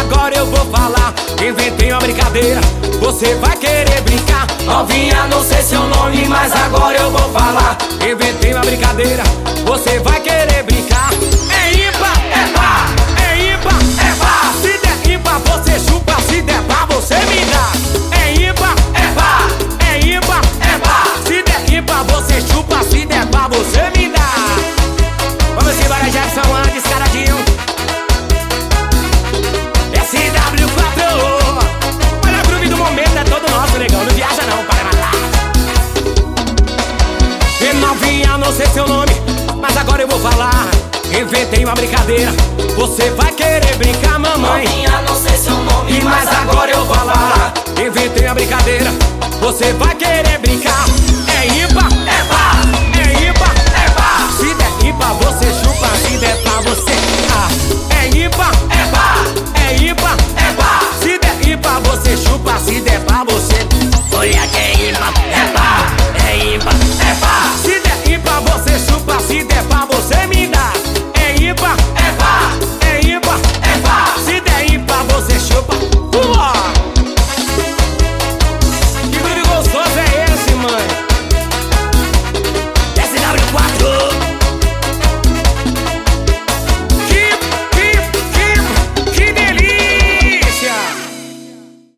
agora eu vou falar. Inventei uma brincadeira, você vai querer brincar. Novinha, não sei seu nome, mas agora eu vou falar. Inventei uma brincadeira, você vai querer brincar. É ímpar, é par, é ímpar, é par. se der ímpar você chupa, se der par você me dá. É ímpar, é par, é ímpar, é par. se der ímpar você chupa, se der par você me dá. Vamos embora, Jackson, antes, caradinho. SW4, olha o groove do momento, é todo nosso, negão. Não viaja não, para matar. E novinha, não sei seu nome, mas agora eu vou falar. Inventei uma brincadeira, você vai querer brincar, mamãe. Novinha, não sei seu nome, mas agora eu vou falar. Inventei uma brincadeira, você vai querer brincar.